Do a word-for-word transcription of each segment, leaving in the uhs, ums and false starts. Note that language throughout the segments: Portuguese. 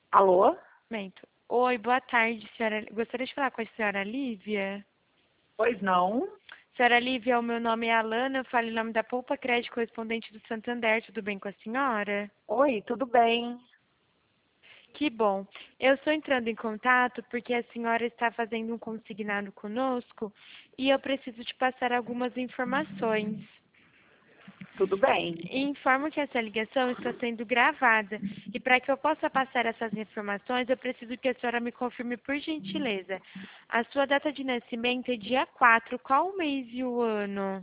Alô? Momento. Oi, boa tarde, senhora. Gostaria de falar com a senhora Lívia. Pois não? Senhora Lívia, o meu nome é Alana, eu falo em nome da Poupa Crédito Correspondente do Santander. Tudo bem com a senhora? Oi, tudo bem? Que bom. Eu estou entrando em contato porque a senhora está fazendo um consignado conosco e eu preciso te passar algumas informações. Tudo bem. Informo que essa ligação está sendo gravada e para que eu possa passar essas informações, eu preciso que a senhora me confirme por gentileza. A sua data de nascimento é dia quatro. Qual o mês e o ano?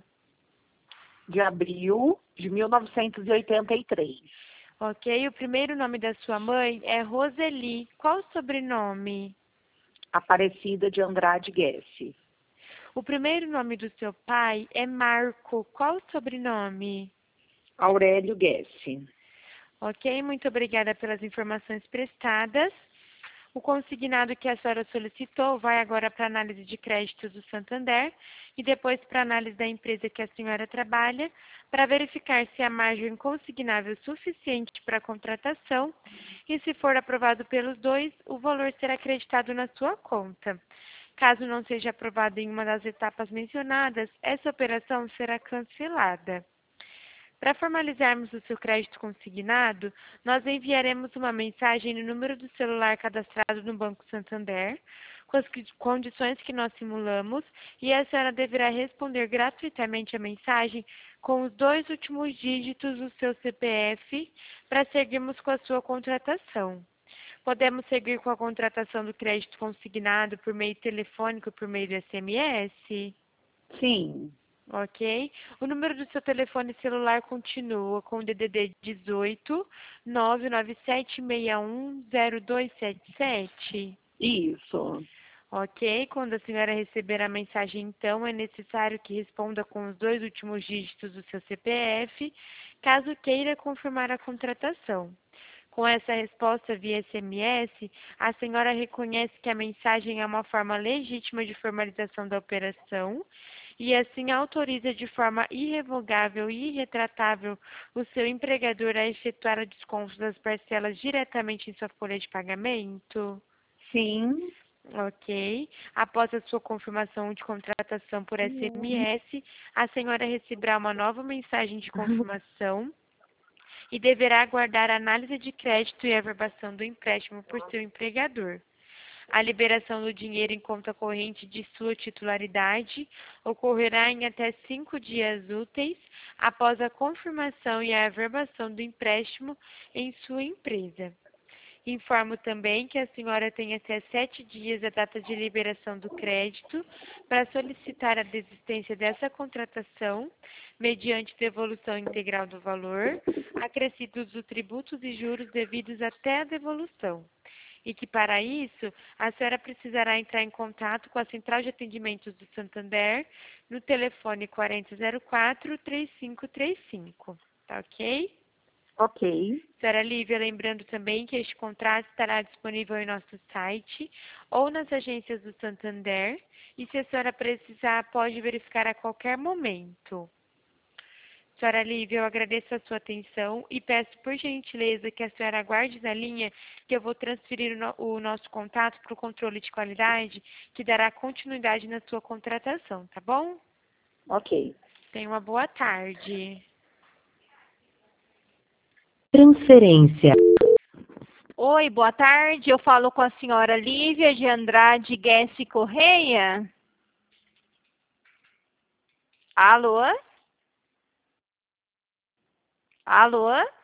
De abril de mil novecentos e oitenta e três. Ok, o primeiro nome da sua mãe é Roseli. Qual o sobrenome? Aparecida de Andrade Guesse. O primeiro nome do seu pai é Marco. Qual o sobrenome? Aurélio Guesse. Ok, muito obrigada pelas informações prestadas. O consignado que a senhora solicitou vai agora para a análise de créditos do Santander e depois para a análise da empresa que a senhora trabalha, para verificar se há margem consignável suficiente para a contratação e, se for aprovado pelos dois, o valor será acreditado na sua conta. Caso não seja aprovado em uma das etapas mencionadas, essa operação será cancelada. Para formalizarmos o seu crédito consignado, nós enviaremos uma mensagem no número do celular cadastrado no Banco Santander, com as condições que nós simulamos, e a senhora deverá responder gratuitamente a mensagem com os dois últimos dígitos do seu C P F para seguirmos com a sua contratação. Podemos seguir com a contratação do crédito consignado por meio telefônico, por meio do S M S? Sim. Ok? O número do seu telefone celular continua com o D D D dezoito, nove nove sete seis um zero dois sete sete. Isso. Ok? Quando a senhora receber a mensagem, então, é necessário que responda com os dois últimos dígitos do seu C P F, caso queira confirmar a contratação. Com essa resposta via S M S, a senhora reconhece que a mensagem é uma forma legítima de formalização da operação e assim autoriza de forma irrevogável e irretratável o seu empregador a efetuar o desconto das parcelas diretamente em sua folha de pagamento? Sim. Ok. Após a sua confirmação de contratação por S M S, a senhora receberá uma nova mensagem de confirmação e deverá aguardar a análise de crédito e averbação do empréstimo por seu empregador. A liberação do dinheiro em conta corrente de sua titularidade ocorrerá em até cinco dias úteis após a confirmação e a averbação do empréstimo em sua empresa. Informo também que a senhora tem até sete dias da data de liberação do crédito para solicitar a desistência dessa contratação, mediante devolução integral do valor, acrescidos dos tributos e juros devidos até a devolução. E que, para isso, a senhora precisará entrar em contato com a Central de Atendimentos do Santander no telefone quarenta zero quatro, três cinco três cinco. Tá ok? Ok. Senhora Lívia, lembrando também que este contrato estará disponível em nosso site ou nas agências do Santander e, se a senhora precisar, pode verificar a qualquer momento. Senhora Lívia, eu agradeço a sua atenção e peço por gentileza que a senhora aguarde na linha que eu vou transferir o, no o nosso contato para o controle de qualidade, que dará continuidade na sua contratação, tá bom? Ok. Tenha uma boa tarde. Transferência. Oi, boa tarde. Eu falo com a senhora Lívia de Andrade Guesse Correia. Alô? Alô?